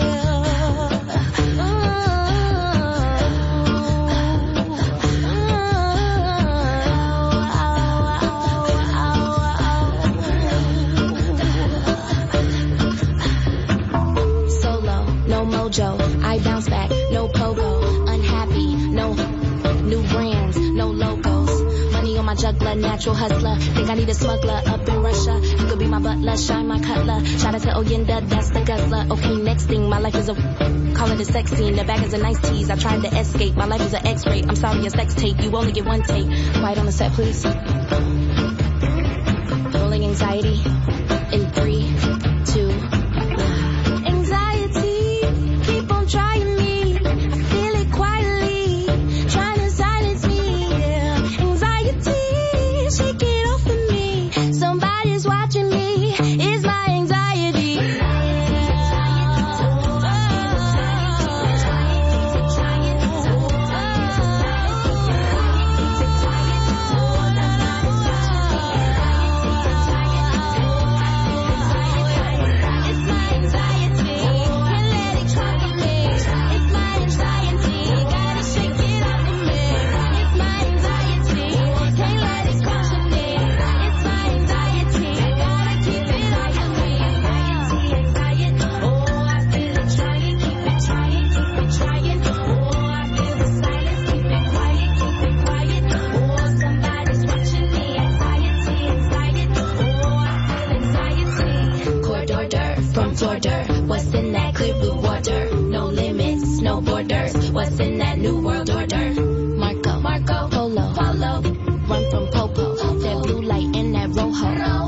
I bounce back, no pogo, unhappy, no new brands, no logos. Money on my juggler, natural hustler. Think I need a smuggler up in Russia. You could be my butler, shine my cutler. Shout out to Oyenda, that's the guzzler. Okay, next thing, my life is a call it a sex scene. The bag is a nice tease. I tried to escape. My life is an X-ray. I'm sorry, a sex tape. You only get one take. Quiet on the set, please. Rolling anxiety in 3, 2. Trying me, I feel it quietly, trying to silence me, yeah. Anxiety, shake it off of me. Somebody's watching me, it's my anxiety. What's in that clear blue water? No limits, no borders. What's in that new world order? Marco, Polo, follow. Run from Popo. That blue light in that Rojo.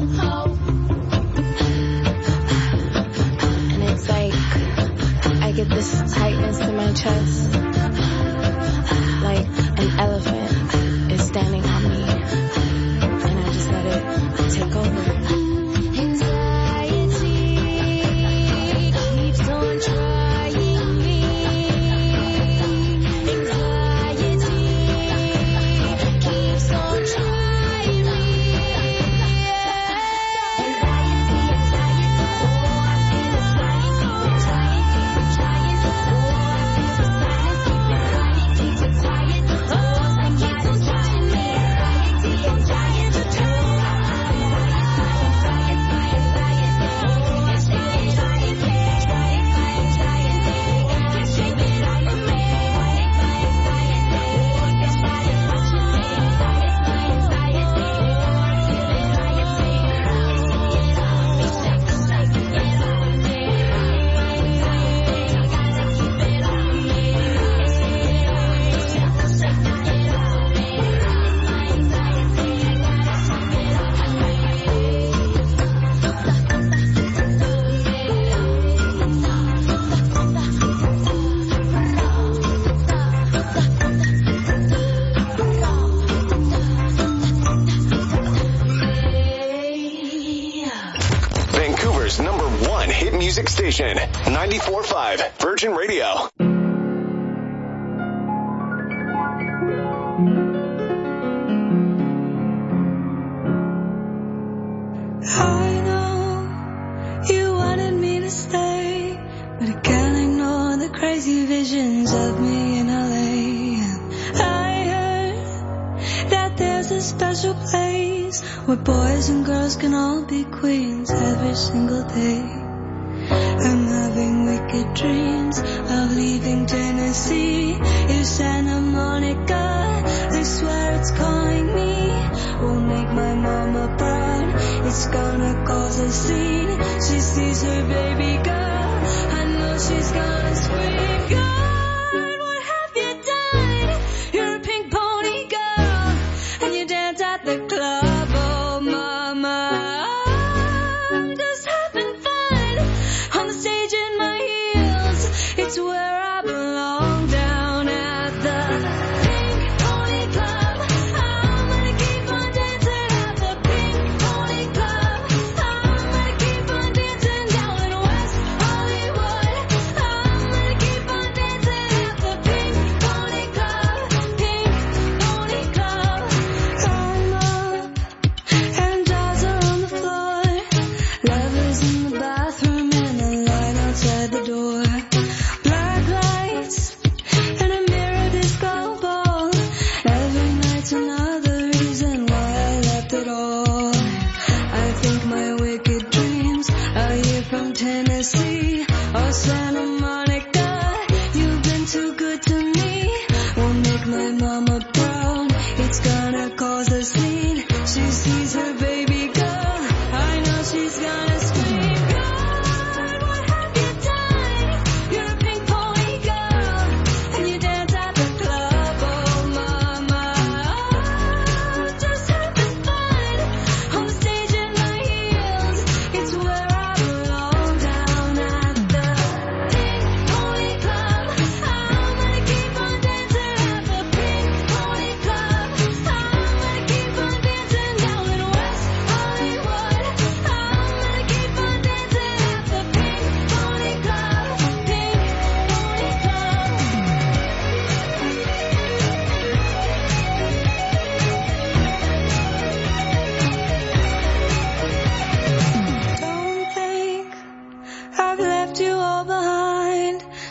And it's like I get this tightness in my chest, like an elephant is standing on me, and I just let it take over. Music station, 94.5 Virgin Radio. I know you wanted me to stay, but I can't ignore the crazy visions of me in LA. I heard that there's a special place where boys and girls can all be queens every single day. I'm having wicked dreams of leaving Tennessee. If Santa Monica, I swear it's calling me. Won't make my mama proud, it's gonna cause a scene. She sees her baby girl, I know she's gonna scream. God, what have you done? You're a pink pony girl, and you dance at the club. Oh mama, I'm just having fun on the stage in my heels. It's where I belong, down at the Pink Pony Club.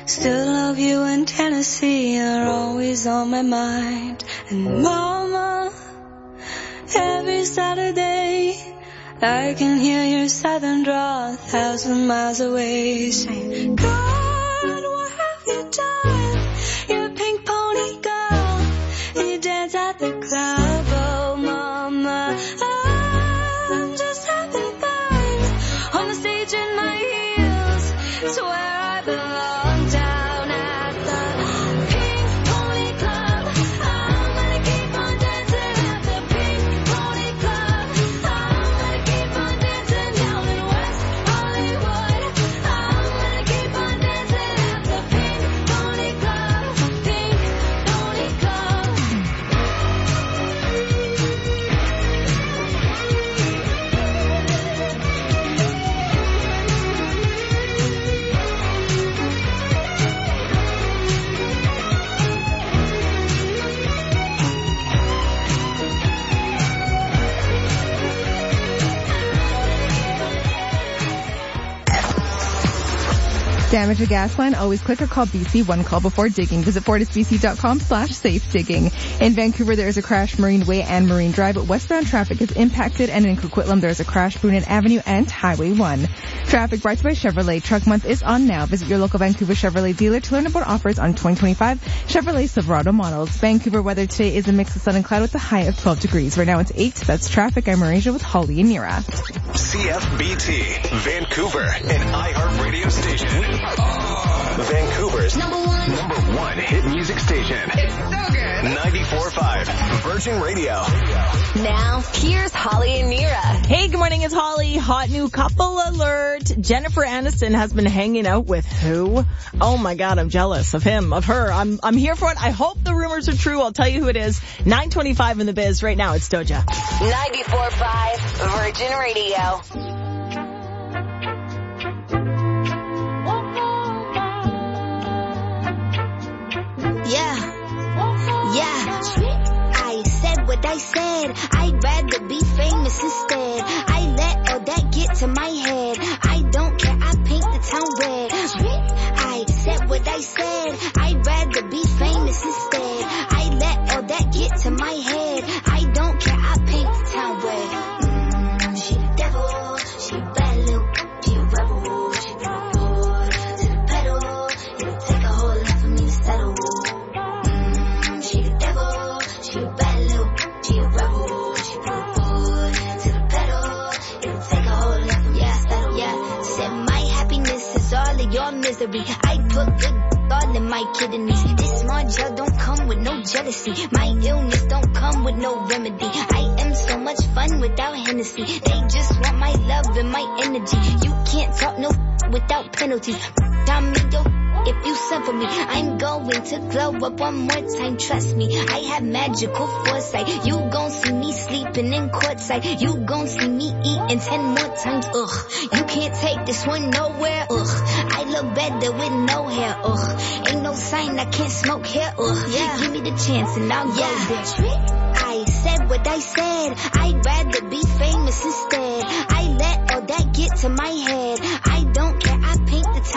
Still love you in Tennessee, you're always on my mind. And mama, every Saturday I can hear your southern drawl 1,000 miles away, saying, God, what have you done? You're a pink pony girl, and you dance at the club. Oh mama, I'm just having fun on the stage in my heels. It's where I belong, down at the Pink Pony Club. I'm gonna keep on dancing at the Pink Pony Club. I'm gonna keep on dancing down in West Hollywood. I'm gonna keep on dancing at the Pink Pony Club. Pink Pony Club. Damage a gas line? Always click or call BC one call before digging. Visit FortisBC.com/safe digging. In Vancouver, there is a crash Marine Way and Marine Drive, but westbound traffic is impacted, and in Coquitlam, there is a crash Brunet Avenue and Highway 1. Traffic brought to you by Chevrolet. Truck Month is on now. Visit your local Vancouver Chevrolet dealer to learn about offers on 2025 Chevrolet Silverado models. Vancouver weather today is a mix of sun and cloud with a high of 12 degrees. Right now it's 8. That's traffic. I'm Marisha with Holly and Nira. CFBT, Vancouver, an iHeartRadio station. Vancouver's number one hit music station. It's so good. 94.5 Virgin Radio. Now, here's Holly and Nira. Hey, good morning, it's Holly. Hot new couple alert. Jennifer Aniston has been hanging out with who? Oh my God, I'm jealous of him, of her. I'm here for it. I hope the rumors are true. I'll tell you who it is. 9:25 in the biz. Right now, it's Doja. 94.5 Virgin Radio. Yeah, I said what I said. I'd rather be famous instead. I let all that get to my head. I don't care, I paint the town red. I said what I said. I'd rather be famous instead. I let all that get to my head. I don't care, I paint the town red. She the devil, she a bad little, she a rebel. She put her foot to the pedal. It'll take a whole lot for me to settle. She the devil, she a bad little, she a rebel. She put her foot to the pedal. It'll take a whole lot for me to settle. Yeah, said my happiness is all of your misery. I put good all in my kidneys. This small gel don't come with no jealousy. My illness don't come with no remedy. I am so much fun without Hennessy. They just want my love and my energy. You can't talk no without penalties. Time me yo. If you suffer me, I'm going to glow up one more time, trust me. I have magical foresight. You gon' see me sleeping in courtside. You gon' see me eating 10 more times, ugh. You can't take this one nowhere, ugh. I look better with no hair, ugh. Ain't no sign I can't smoke here, ugh. Yeah. Give me the chance and I'll go there. I said what I said. I'd rather be famous instead. I let all that get to my head.